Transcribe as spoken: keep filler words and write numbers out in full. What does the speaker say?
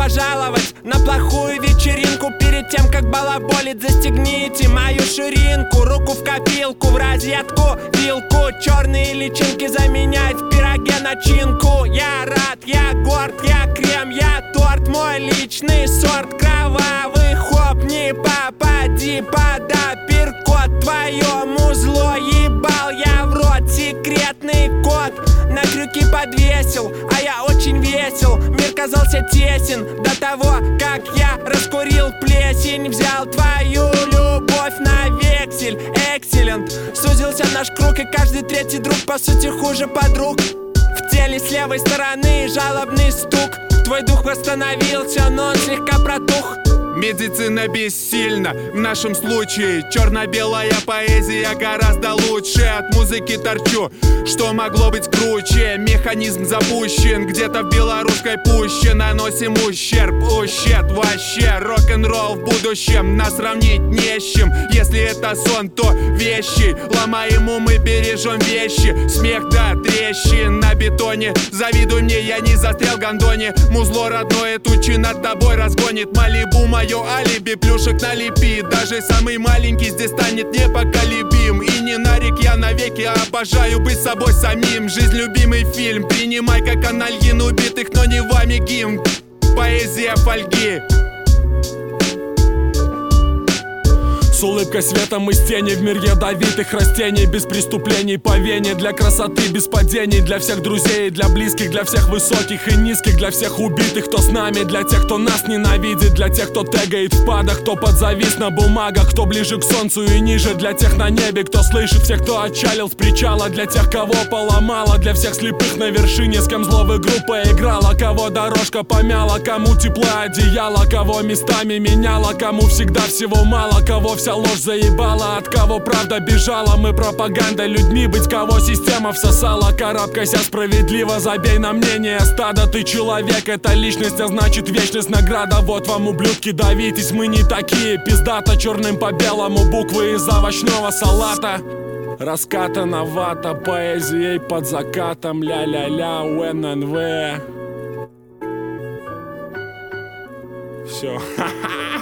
пожаловать на плохую вечеринку. Перед тем, как балаболить, застегните мою ширинку. Руку в копилку, в розетку, вилку. Черные личинки заменять в пироге начинку. Я рад, я горд, я крем, я торт. Мой личный сорт кровавый хоп. Не попади под апперкот. Твое музло ебал я в рот. Секретный код на крюки подвесил, а я очень весел. Мир казался тесен до того, как я раскурил плесень. Взял твою любовь на вексель. Экселент. Сузился наш круг, и каждый третий друг по сути хуже подруг. В теле с левой стороны жалобный стук. Твой дух восстановился, но он слегка протух. Медицина бессильна в нашем случае. Черно-белая поэзия гораздо лучше. От музыки торчу, что могло быть круче. Механизм запущен где-то в белорусской пуще. Наносим ущерб, ущерб вообще. Рок-н-ролл в будущем нас сравнить не с чем. Если это сон, то вещи. Ломаем умы, бережем вещи. Смех до трещин на бетоне. Завидуй мне, я не застрял в гондоне. Музло родное тучи над тобой разгонит. Малибу мое алиби, плюшек налепи. Даже самый маленький здесь станет непоколебим. И не нарик я навеки, обожаю быть собой самим. Жизнь любимый фильм, принимай как анальгин убитых, но не вами гимн. Поэзия фольги. С улыбкой светом из тени в мир ядовитых растений. Без преступлений по вене, для красоты без падений. Для всех друзей, для близких, для всех высоких и низких. Для всех убитых, кто с нами, для тех, кто нас ненавидит. Для тех, кто тегает в падах, кто подзавис на бумагах. Кто ближе к солнцу и ниже, для тех на небе. Кто слышит всех, кто отчалил с причала. Для тех, кого поломало, для всех слепых на вершине. С кем злого группа играла, кого дорожка помяла. Кому тепло одеяло, кого местами меняла. Кому всегда всего мало, кого вся ложь заебала, от кого правда бежала. Мы пропаганда людьми быть, кого система всосала. Карабкайся справедливо, забей на мнение стада. Ты человек, это личность, а значит вечность награда. Вот вам, ублюдки, давитесь, мы не такие. Пиздато черным по белому, буквы из овощного салата. Раскатана вата, поэзией под закатом. Ля-ля-ля, у эн эн вэ. Все.